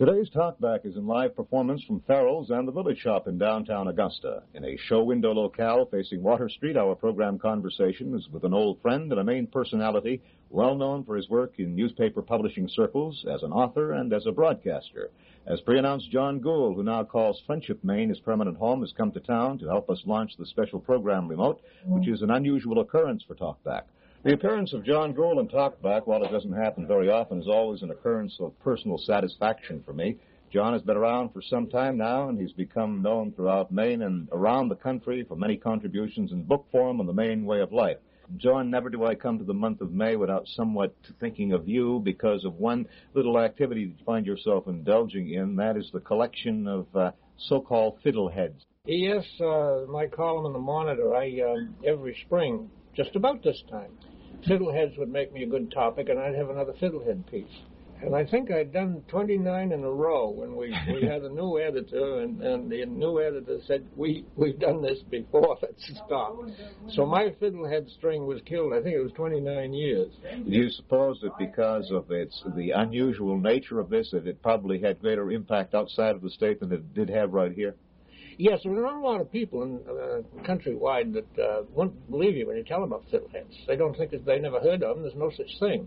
Today's Talkback is in live performance from Farrell's and the Village Shop in downtown Augusta. In a show window locale facing Water Street, our program conversation is with an old friend and a main personality, well known for his work in newspaper publishing circles, as an author and as a broadcaster. As pre-announced, John Gould, who now calls Friendship, Maine, his permanent home, has come to town to help us launch the special program remote, which is an unusual occurrence for Talkback. The appearance of John Gould in Talkback, while it doesn't happen very often, is always an occurrence of personal satisfaction for me. John has been around for some time now, and he's become known throughout Maine and around the country for many contributions in book form on the Maine way of life. John, never do I come to the month of May without somewhat thinking of you because of one little activity that you find yourself indulging in. That is the collection of so-called fiddleheads. Yes, my column in the Monitor, every spring, just about this time, fiddleheads would make me a good topic, and I'd have another fiddlehead piece. And I think I'd done 29 in a row when we had a new editor, and the new editor said, we've done this before, let's stop. So my fiddlehead string was killed, I think it was 29 years. Do you suppose that because of the unusual nature of this, that it probably had greater impact outside of the state than it did have right here? Yes, there are a lot of people in countrywide that won't believe you when you tell them about fiddleheads. They don't think that they never heard of them. There's no such thing.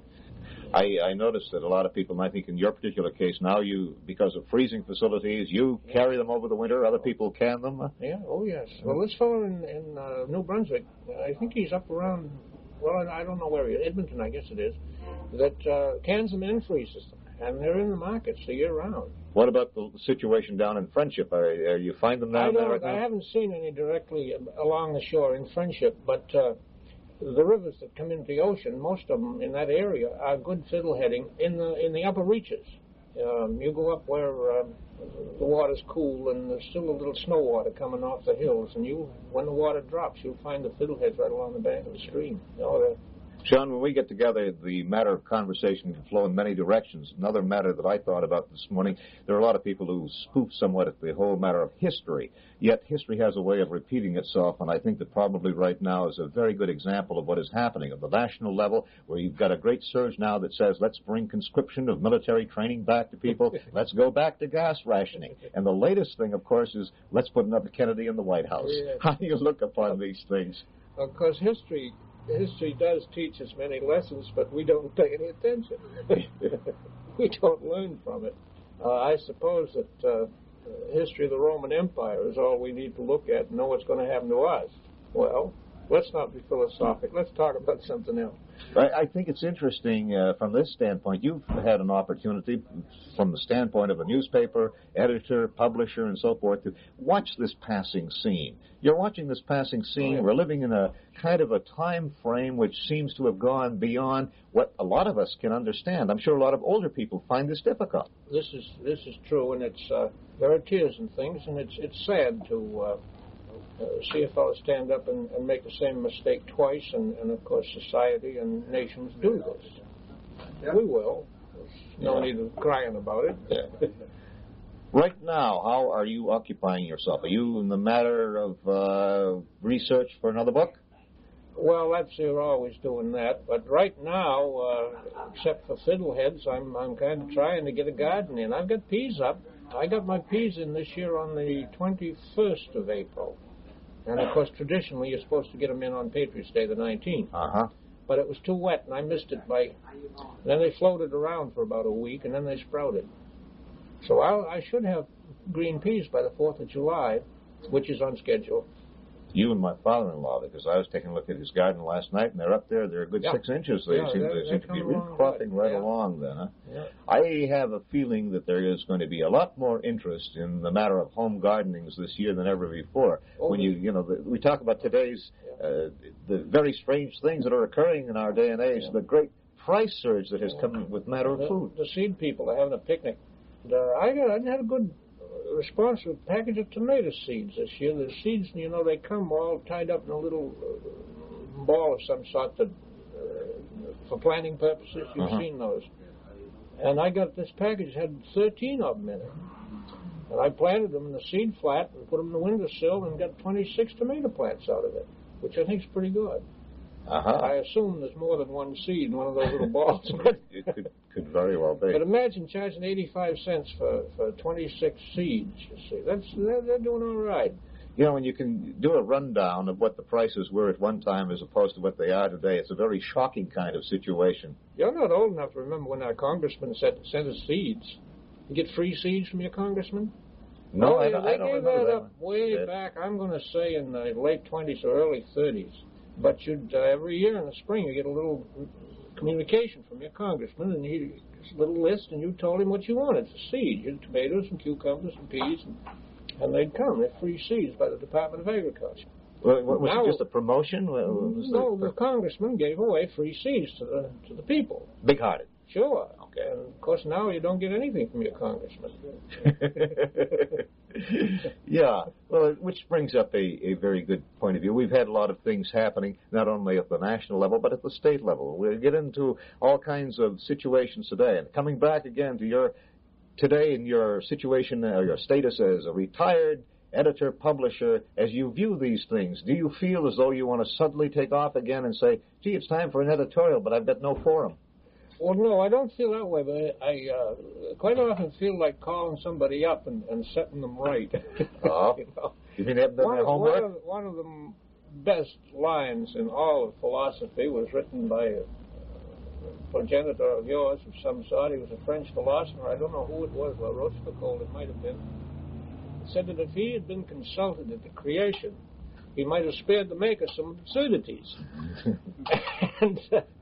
I noticed that a lot of people, and I think in your particular case now, because of freezing facilities, you carry them over the winter. Other people can them. Yeah, oh yes. Well, this fellow in New Brunswick, I think he's up around, well, I don't know where he is, Edmonton, I guess it is, that cans them and freezes them. And they're in the markets the year round. What about the situation down in Friendship? Are you find them down there right now? I haven't seen any directly along the shore in Friendship, but the rivers that come into the ocean, most of them in that area are good fiddleheading in the upper reaches. You go up where the water's cool and there's still a little snow water coming off the hills, and when the water drops, you'll find the fiddleheads right along the bank of the stream. John, when we get together, the matter of conversation can flow in many directions. Another matter that I thought about this morning, there are a lot of people who spoof somewhat at the whole matter of history, yet history has a way of repeating itself, and I think that probably right now is a very good example of what is happening at the national level, where you've got a great surge now that says, let's bring conscription of military training back to people, let's go back to gas rationing. And the latest thing, of course, is let's put another Kennedy in the White House. Yeah. How do you look upon these things? Of course, history does teach us many lessons, but we don't pay any attention. We don't learn from it. I suppose that history of the Roman Empire is all we need to look at and know what's going to happen to us. Well, let's not be philosophic. Let's talk about something else. I think it's interesting from this standpoint. You've had an opportunity from the standpoint of a newspaper, editor, publisher, and so forth to watch this passing scene. You're watching this passing scene. Oh, yeah. We're living in a kind of a time frame which seems to have gone beyond what a lot of us can understand. I'm sure a lot of older people find this difficult. This is true, and it's there are tears and things, and it's sad to see a fellow stand up and make the same mistake twice, and of course society and nations do this. Yeah. We will. There's no need of crying about it. Yeah. Right now, how are you occupying yourself? Are you in the matter of research for another book? Well, you're always doing that, but right now, except for fiddleheads, I'm kind of trying to get a garden in. I've got peas up. I got my peas in this year on the 21st of April. And, of course, traditionally, you're supposed to get them in on Patriots' Day, the 19th. Uh-huh. But it was too wet, and I missed it then they floated around for about a week, and then they sprouted. So I should have green peas by the 4th of July, which is on schedule. You and my father-in-law, because I was taking a look at his garden last night, and they're up there. They're a good 6 inches. They seem to be cropping right along then. Huh? Yeah. I have a feeling that there is going to be a lot more interest in the matter of home gardenings this year than ever before. Oh, when we talk about today's the very strange things that are occurring in our day and age, the great price surge that has come with matter of food. The seed people are having a picnic. And, I had a good response to a package of tomato seeds this year. The seeds, they come all tied up in a little ball of some sort that, for planting purposes. You've seen those. And I got this package, had 13 of them in it. And I planted them in the seed flat and put them in the windowsill and got 26 tomato plants out of it, which I think is pretty good. I assume there's more than one seed in one of those little balls. It could very well be. But imagine charging 85 cents for 26 seeds, you see. They're doing all right. You know, when you can do a rundown of what the prices were at one time as opposed to what they are today, it's a very shocking kind of situation. You're not old enough to remember when our congressman sent us seeds. You get free seeds from your congressman? No, I they don't gave remember that up way back, I'm going to say in the late 20s or early 30s. But you'd every year in the spring you get a little communication from your congressman, and a little list, and you told him what you wanted for seeds. You had tomatoes and cucumbers and peas, and they'd come. They're free seeds by the Department of Agriculture. Well, was it just a promotion? No, the congressman gave away free seeds to the people. Big-hearted. Sure. Okay. And, of course, now you don't get anything from your congressman. Yeah. Well, which brings up a very good point of view. We've had a lot of things happening, not only at the national level, but at the state level. We'll get into all kinds of situations today. And coming back again to today in your situation, your status as a retired editor, publisher, as you view these things, do you feel as though you want to suddenly take off again and say, gee, it's time for an editorial, but I've got no forum? Well, no, I don't feel that way, but I quite often feel like calling somebody up and setting them right. Oh, you mean they haven't done their homework? One of the best lines in all of philosophy was written by a progenitor of yours of some sort. He was a French philosopher. I don't know who it was. Well, Rochefoucauld, it might have been. He said that if he had been consulted at the creation, he might have spared the maker some absurdities. And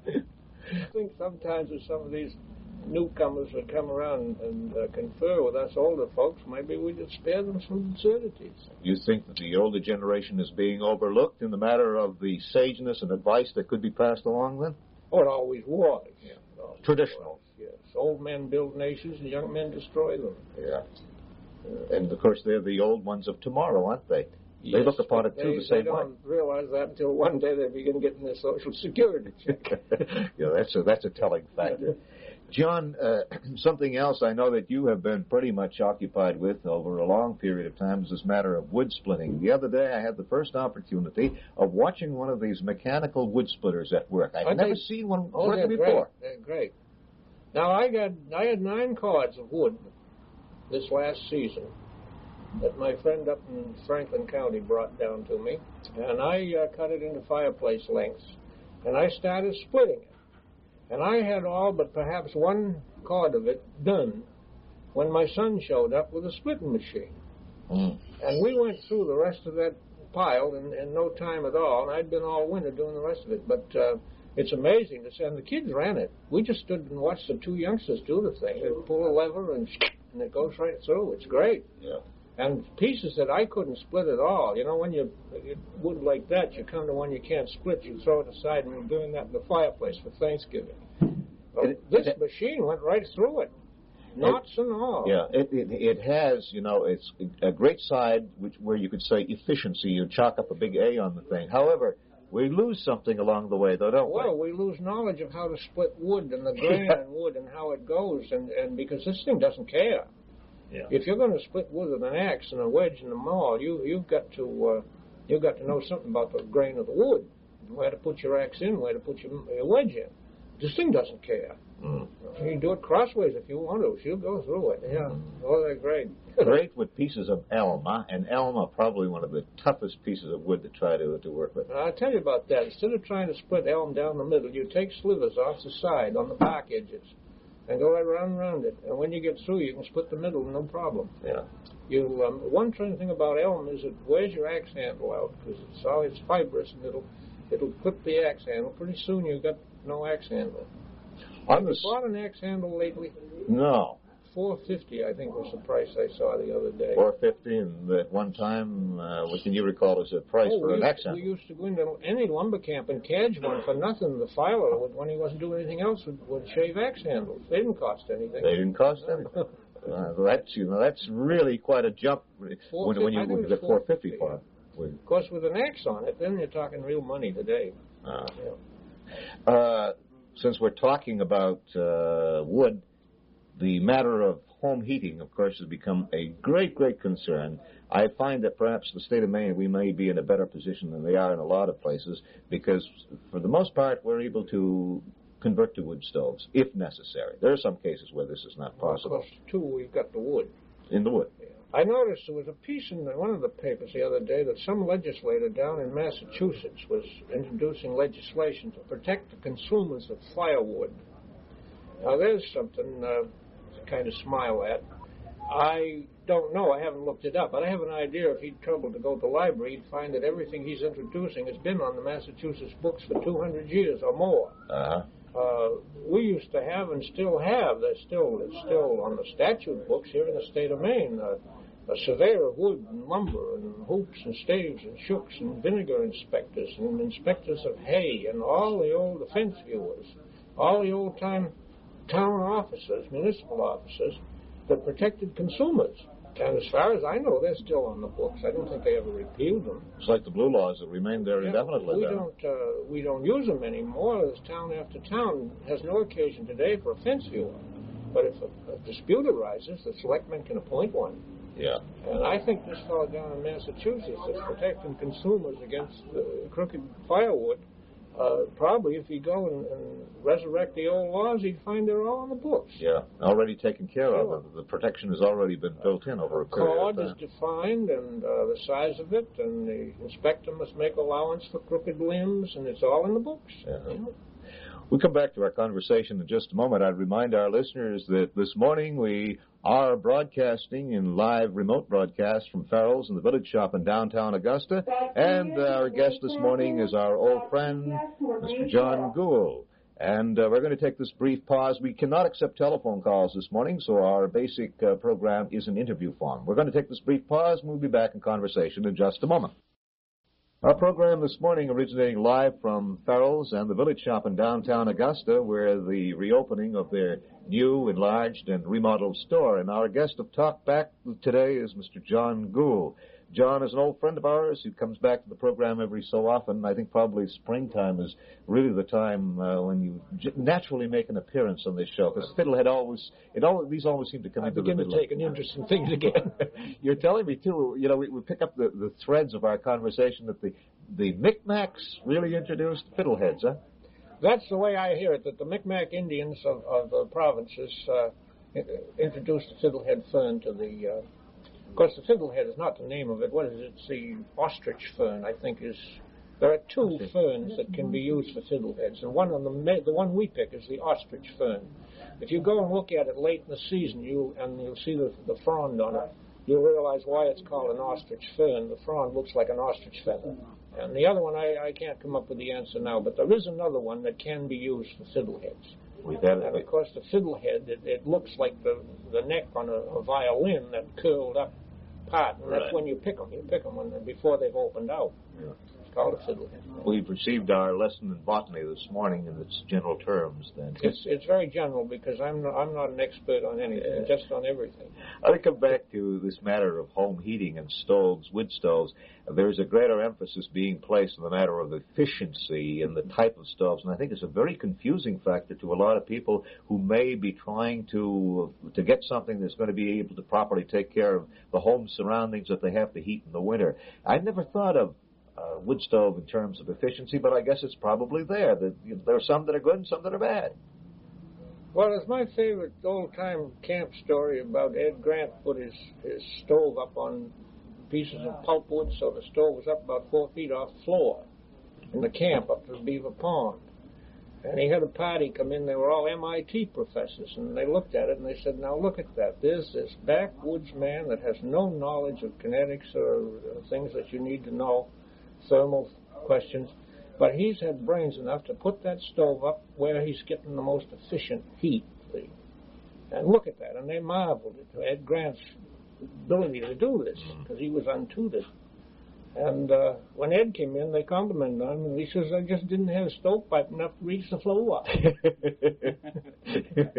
I think sometimes with some of these newcomers that come around and confer with us older folks, maybe we could spare them some absurdities. You think that the older generation is being overlooked in the matter of the sageness and advice that could be passed along then? Oh, it always was. Yeah. Traditional. Yes. Old men build nations and young men destroy them. Yeah. And, of course, they're the old ones of tomorrow, aren't they? Yes, they look upon it, too, the same way. They don't realize that until one day they begin getting their Social Security check. Yeah, that's a telling factor. John, something else I know that you have been pretty much occupied with over a long period of time is this matter of wood splitting. The other day I had the first opportunity of watching one of these mechanical wood splitters at work. I've never seen one working before. They're great. Now, I had 9 cords of wood this last season that my friend up in Franklin County brought down to me, and I cut it into fireplace lengths, and I started splitting it. And I had all but perhaps one cord of it done when my son showed up with a splitting machine. And we went through the rest of that pile in no time at all, and I'd been all winter doing the rest of it. But it's amazing to see, and the kids ran it. We just stood and watched the 2 youngsters do the thing. They pull a lever, and it goes right through. It's great. Yeah. And pieces that I couldn't split at all. You know, when you wood like that, you come to one you can't split, you throw it aside, and we're doing that in the fireplace for Thanksgiving. Well, this machine went right through it. Knots and all. Yeah, it has, you know, it's a great side where you could say efficiency. You chalk up a big A on the thing. However, we lose something along the way, though, don't we? Well, we lose knowledge of how to split wood and the grain in wood and how it goes, and because this thing doesn't care. Yeah. If you're going to split wood with an axe and a wedge and a maul, you've got to know something about the grain of the wood, where to put your axe in, where to put your wedge in. This thing doesn't care. You can do it crossways if you want to. She'll go through it. Yeah. Oh, they're great. Great with pieces of elm, huh? And elm are probably one of the toughest pieces of wood to try to work with. I'll tell you about that. Instead of trying to split elm down the middle, you take slivers off the side on the bark edges and go right around it. And when you get through, you can split the middle, no problem. Yeah. One thing about elm is it wears your axe handle out because it's fibrous and it'll clip the axe handle. Pretty soon you've got no axe handle. Have you bought an axe handle lately? No. $4.50, I think, was the price I saw the other day. $4.50, and at one time, what can you recall as a price for an axe handle? We used to go into any lumber camp and cadge one for nothing. The filer, when he wasn't doing anything else, would shave axe handles. They didn't cost anything. They didn't cost anything. That's really quite a jump when you get $4.50 for it. Of course, with an axe on it, then you're talking real money today. Since we're talking about wood, the matter of home heating, of course, has become a great, great concern. I find that perhaps the state of Maine, we may be in a better position than they are in a lot of places, because for the most part, we're able to convert to wood stoves, if necessary. There are some cases where this is not possible. Of course, too, we've got the wood. In the wood. Yeah. I noticed there was a piece in one of the papers the other day that some legislator down in Massachusetts was introducing legislation to protect the consumers of firewood. Now, there's something to kind of smile at. I don't know. I haven't looked it up, but I have an idea if he'd trouble to go to the library, he'd find that everything he's introducing has been on the Massachusetts books for 200 years or more. We used to have and still have, it's still on the statute books here in the state of Maine, a surveyor of wood and lumber and hoops and staves and shooks and vinegar inspectors and inspectors of hay and all the old offense viewers, all the old-time town officers, municipal officers that protected consumers. And as far as I know, they're still on the books. I don't think they ever repealed them. It's like the blue laws that remain there indefinitely. We don't use them anymore. As town after town has no occasion today for a fence viewer. But if a dispute arises, the selectmen can appoint one. Yeah. And I think this fellow down in Massachusetts is protecting consumers against crooked firewood. Probably if you go and resurrect the old laws, you'd find they're all on the books. Yeah, already taken care of. The protection has already been built in over a period of time. Cord is defined, and the size of it, and the inspector must make allowance for crooked limbs, and it's all in the books. Yeah. We'll come back to our conversation in just a moment. I'd remind our listeners that this morning we are broadcasting in live remote broadcast from Farrell's in the Village Shop in downtown Augusta. And our guest this morning is our old friend, Mr. John Gould. And we're going to take this brief pause. We cannot accept telephone calls this morning, so our basic program is an interview form. We're going to take this brief pause, and we'll be back in conversation in just a moment. Our program this morning originating live from Farrell's and the Village Shop in downtown Augusta, where the reopening of their new, enlarged, and remodeled store. And our guest of Talk Back today is Mr. John Gould. John is an old friend of ours who comes back to the program every so often. I think probably springtime is really the time when you naturally make an appearance on this show, because Fiddlehead these always seem to come into the middle. I begin to take an interest in things again. You're telling me, too, we pick up the threads of our conversation that the Micmacs really introduced Fiddleheads, huh? That's the way I hear it, that the Micmac Indians of the provinces introduced the fiddlehead fern to the... Of course, the fiddlehead is not the name of it. What is it? It's the ostrich fern, I think, is... There are two ferns that can be used for fiddleheads, and one of them, the one we pick, is the ostrich fern. If you go and look at it late in the season, you'll see the frond on it, you'll realize why it's called an ostrich fern. The frond looks like an ostrich feather. And the other one, I can't come up with the answer now, but there is another one that can be used for fiddleheads. And of course, the fiddlehead, it looks like the neck on a violin, that curled up part, and that's when you pick them. You pick them before they've opened out. Yeah. It's called a fiddlehead. We've received our lesson in botany this morning in its general terms. Then it's very general, because I'm not an expert on anything, just on everything. I want to come back to this matter of home heating and stoves, wood stoves. There's a greater emphasis being placed on the matter of efficiency and the type of stoves, and I think it's a very confusing factor to a lot of people who may be trying to get something that's going to be able to properly take care of the home surroundings that they have to heat in the winter. I never thought of wood stove in terms of efficiency, but I guess it's probably there. There are some that are good and some that are bad. Well, it's my favorite old-time camp story about Ed Grant put his stove up on pieces of pulpwood, so the stove was up about 4 feet off the floor in the camp up to Beaver Pond. And he had a party come in. They were all MIT professors, and they looked at it, and they said, now look at that. There's this backwoods man that has no knowledge of kinetics or things that you need to know, thermal questions, but he's had brains enough to put that stove up where he's getting the most efficient heat. And look at that, and they marveled at Ed Grant's ability to do this, because he was untutored. And when Ed came in, they complimented him, and he says, I just didn't have a stovepipe enough to reach the floor.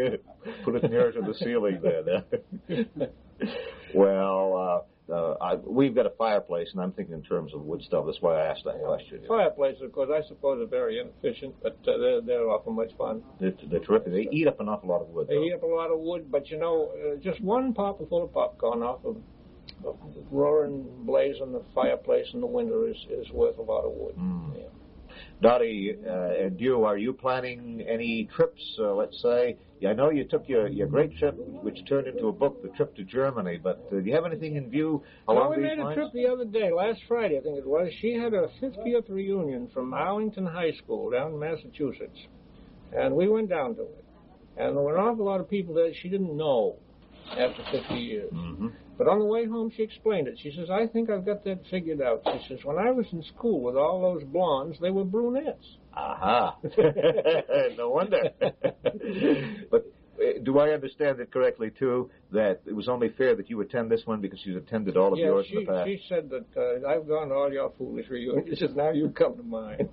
Put it nearer to the ceiling there. Well, we've got a fireplace, and I'm thinking in terms of wood stove. That's why I asked that question. Fireplaces, of course, I suppose are very inefficient, but they're often much fun. They're terrific. They eat up an awful lot of wood. They eat up a lot of wood, but just one popper full of popcorn off of roaring blaze in the fireplace in the winter is worth a lot of wood. Yeah. Dottie, and you, are you planning any trips, let's say? I know you took your great trip, which turned into a book, the trip to Germany, but do you have anything in view along these lines? We made a trip the other day, last Friday, I think it was. She had a 50th reunion from Arlington High School down in Massachusetts, and we went down to it. And there were an awful lot of people that she didn't know after 50 years. Mm-hmm. But on the way home, she explained it. She says, I think I've got that figured out. She says, when I was in school with all those blondes, they were brunettes. Aha. No wonder. But do I understand it correctly, too, that it was only fair that you attend this one because she's attended all of yours in the past? She said that I've gone to all your foolish reunions. She says, now you come to mine.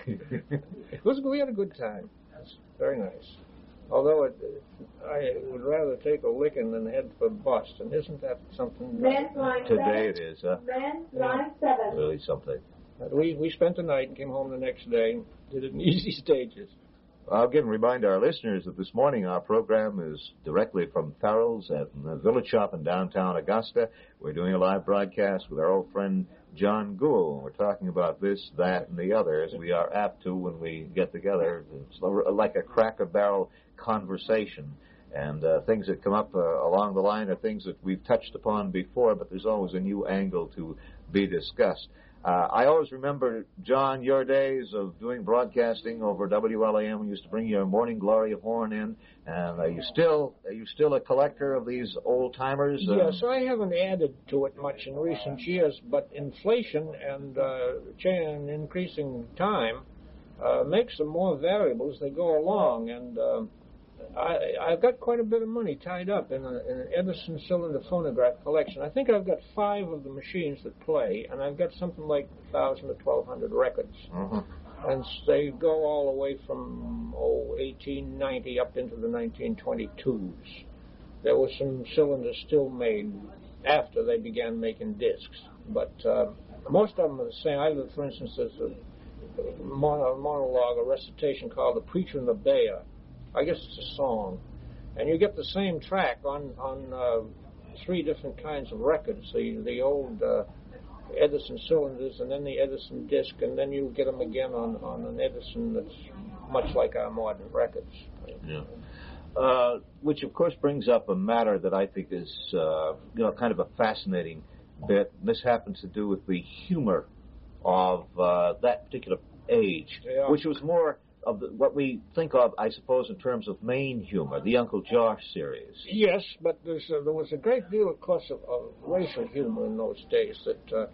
We had a good time. That's very nice. Although I would rather take a licking than head for Boston. Isn't that something? Today it is, huh? Line 7. Really something. We spent the night and came home the next day. Did it in easy stages. I'll again remind our listeners that this morning our program is directly from Farrell's at the Village Shop in downtown Augusta. We're doing a live broadcast with our old friend John Gould. We're talking about this, that, and the other, as we are apt to when we get together. It's like a Cracker Barrel conversation. And things that come up along the line are things that we've touched upon before, but there's always a new angle to be discussed. I always remember, John, your days of doing broadcasting over WLAM. We used to bring your Morning Glory of horn in. And are you still a collector of these old timers? Yes, I haven't added to it much in recent years, but inflation and increasing time makes them more valuable as they go along. And I've got quite a bit of money tied up in an Edison cylinder phonograph collection. I think I've got 5 of the machines that play, and I've got something like 1,000 to 1,200 records. Mm-hmm. And they go all the way from 1890 up into the 1922s. There were some cylinders still made after they began making discs, but most of them are the same. For instance, there's a monologue, a recitation called "The Preacher and the Bear." I guess it's a song. And you get the same track on 3 different kinds of records, the old Edison cylinders and then the Edison disc, and then you get them again on an Edison that's much like our modern records. Yeah. Which, of course, brings up a matter that I think is kind of a fascinating bit. This happens to do with the humor of that particular age, which was more of what we think of, I suppose, in terms of Maine humor, the Uncle Josh series. Yes, but there was a great deal, of course, of racial humor in those days that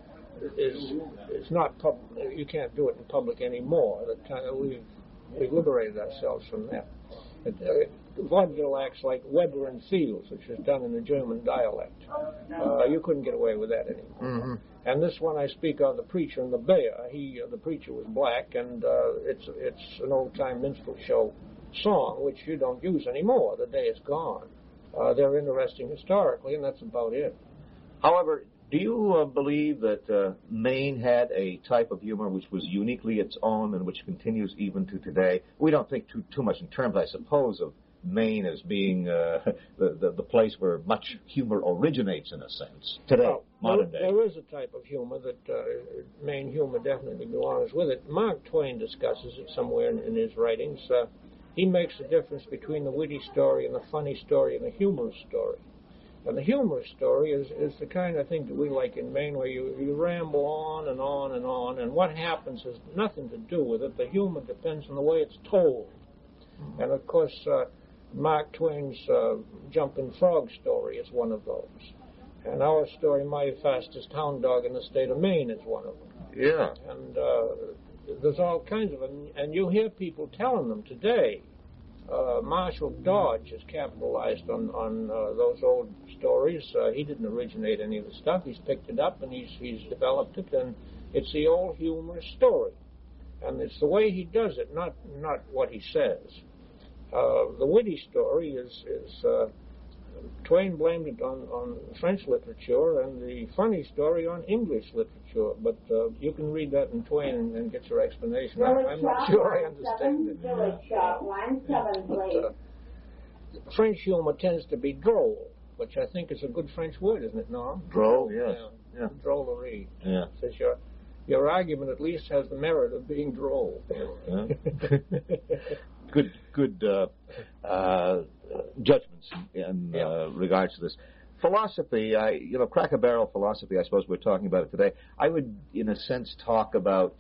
is not you can't do it in public anymore. That we've liberated ourselves from that. Vaudeville acts like Weber and Fields, which is done in the German dialect. You couldn't get away with that anymore. Mm-hmm. And this one I speak of, The Preacher and the Bear. The preacher was black, and it's an old-time minstrel show song, which you don't use anymore. The day is gone. They're interesting historically, and that's about it. However, do you believe that Maine had a type of humor which was uniquely its own and which continues even to today? We don't think too much in terms, I suppose, of Maine as being the place where much humor originates, in a sense, today, modern day. There is a type of humor that Maine humor definitely belongs with it. Mark Twain discusses it somewhere in his writings. He makes a difference between the witty story and the funny story and the humorous story. And the humorous story is the kind of thing that we like in Maine, where you ramble on and on and on, and what happens has nothing to do with it. The humor depends on the way it's told. And, of course, Mark Twain's Jumping Frog story is one of those. And our story, My Fastest Hound Dog in the State of Maine, is one of them. Yeah. And there's all kinds of them. And you hear people telling them today. Marshall Dodge has capitalized on those old stories. He didn't originate any of the stuff. He's picked it up and he's developed it, and it's the old humorous story. And it's the way he does it, not what he says. The witty story is Twain blamed it on French literature and the funny story on English literature. But you can read that in Twain and get your explanation. I'm not sure I understand it. French humor tends to be droll, which I think is a good French word, isn't it, Norm? Droll, yes. Yeah. Drollery. Yeah. Says your argument at least has the merit of being droll. Yeah. Good judgments in regards to this. Philosophy, Cracker Barrel philosophy, I suppose we're talking about it today. I would, in a sense, talk about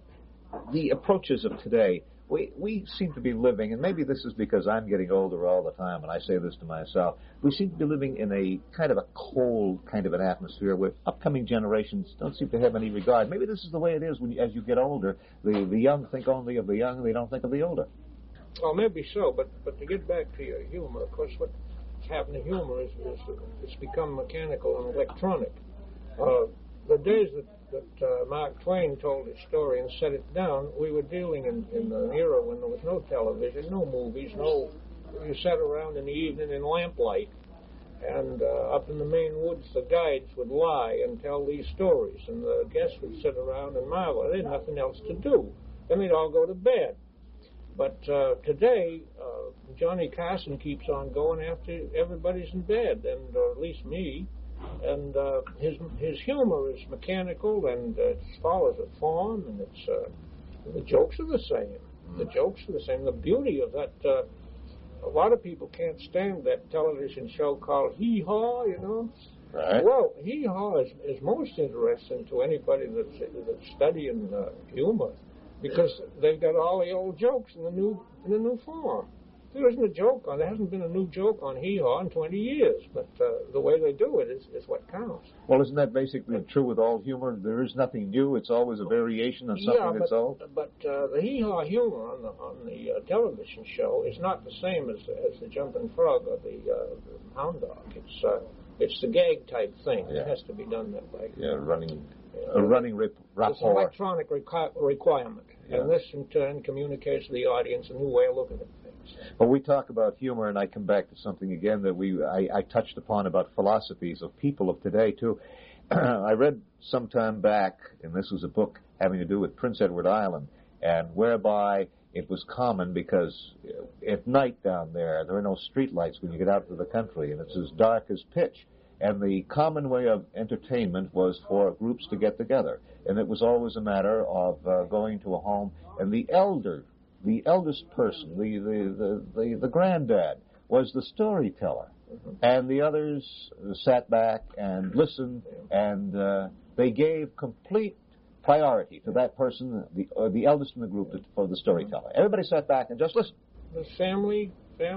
the approaches of today. We seem to be living, and maybe this is because I'm getting older all the time, and I say this to myself, we seem to be living in a kind of a cold kind of an atmosphere where upcoming generations don't seem to have any regard. Maybe this is the way it is as you get older. The young think only of the young, they don't think of the older. Well, maybe so, but to get back to your humor, of course, what's happened to humor is it's become mechanical and electronic. The days that Mark Twain told his story and set it down, we were dealing in an era when there was no television, no movies, you sat around in the evening in lamplight, and up in the Maine woods, the guides would lie and tell these stories, and the guests would sit around and marvel. They had nothing else to do. Then they'd all go to bed. But today, Johnny Carson keeps on going after everybody's in bed, and or at least me. And his humor is mechanical, and it follows a form, and the jokes are the same. The jokes are the same. The beauty of that, a lot of people can't stand that television show called Hee Haw, Right. Well, Hee Haw is most interesting to anybody that's studying humor, because they've got all the old jokes in the new form. There isn't a joke there hasn't been a new joke on Hee Haw in 20 years, but the way they do it is what counts. Well, isn't that basically true with all humor? There is nothing new. It's always a variation on something that's old. But the Hee Haw humor on the television show is not the same as the Jumping Frog or the Hound Dog. It's the gag type thing. Yeah. It has to be done that way. Yeah, a running rapport. It's an electronic requirement, Yeah. and this in turn communicates to the audience a new way of looking at things. Well, we talk about humor, and I come back to something again that I touched upon about philosophies of people of today, too. I read some time back, and this was a book having to do with Prince Edward Island, and whereby it was common because at night down there are no street lights when you get out to the country, and it's as dark as pitch. And the common way of entertainment was for groups to get together, and it was always a matter of going to a home, and the eldest person, the granddad, was the storyteller, and the others sat back and listened, and they gave complete priority to that person, the eldest in the group, for the storyteller. Everybody sat back and just listened. The families,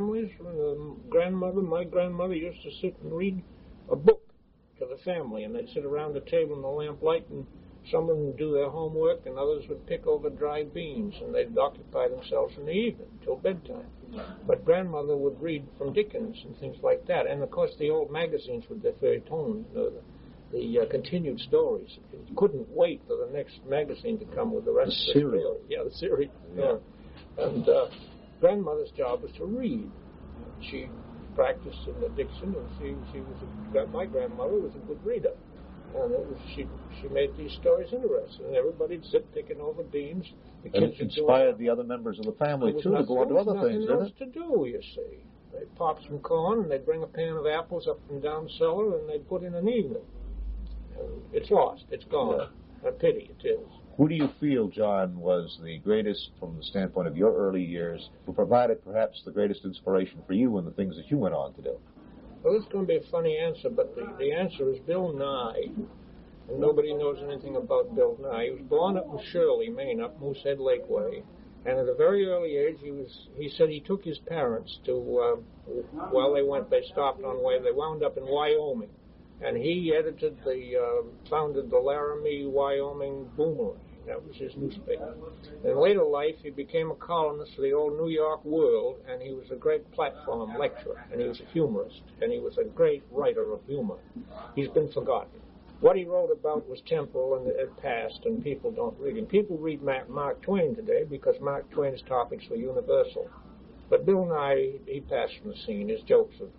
my grandmother used to sit and read a book to the family, and they'd sit around the table in the lamplight, and someone would do their homework, and others would pick over dried beans, and they'd occupy themselves in the evening till bedtime. But grandmother would read from Dickens and things like that, and of course the old magazines with their feuilleton, the continued stories. You couldn't wait for the next magazine to come with the rest of the serial. story. Yeah, the serial. Yeah. And grandmother's job was to read. She practiced in the diction, and my grandmother was a good reader. And she made these stories interesting, and everybody'd sit picking over beans. The And kids it inspired the other members of the family, too, to go on to other things, didn't it? didn't it? To do, you see. They'd pop some corn, and they'd bring a pan of apples up and down cellar, and they'd put in an evening. And it's lost. It's gone. A pity, it is. Who do you feel, John, was the greatest, from the standpoint of your early years, who provided perhaps the greatest inspiration for you in the things that you went on to do? Well, this is going to be a funny answer, but the answer is Bill Nye. And nobody knows anything about Bill Nye. He was born up in Shirley, Maine, up Moosehead Lakeway. And at a very early age, he said he took his parents to, while they stopped on the way, they wound up in Wyoming. And he founded the Laramie, Wyoming Boomerang. That was his newspaper. In later life, he became a columnist for the old New York World, and he was a great platform lecturer, and he was a humorist, and he was a great writer of humor. He's been forgotten. What he wrote about was temporal, and it passed, and people don't read him. People read Mark Twain today because Mark Twain's topics were universal. But Bill Nye, he passed from the scene. His jokes have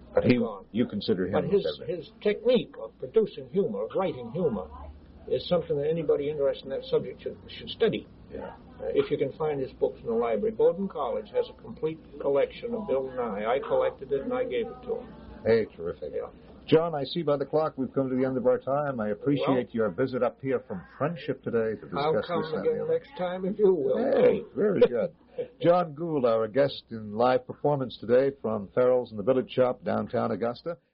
But has gone. you consider him... But his technique of producing humor, of writing humor, is something that anybody interested in that subject should study. Yeah. If you can find his books in the library. Bowdoin College has a complete collection of Bill Nye. I collected it and I gave it to him. Hey, terrific. Yeah. John, I see by the clock we've come to the end of our time. I appreciate your visit up here from Friendship today to discuss I'll come this. again next time if you will. Hey, very good. John Gould, our guest in live performance today from Farrell's in the Village Shop, downtown Augusta.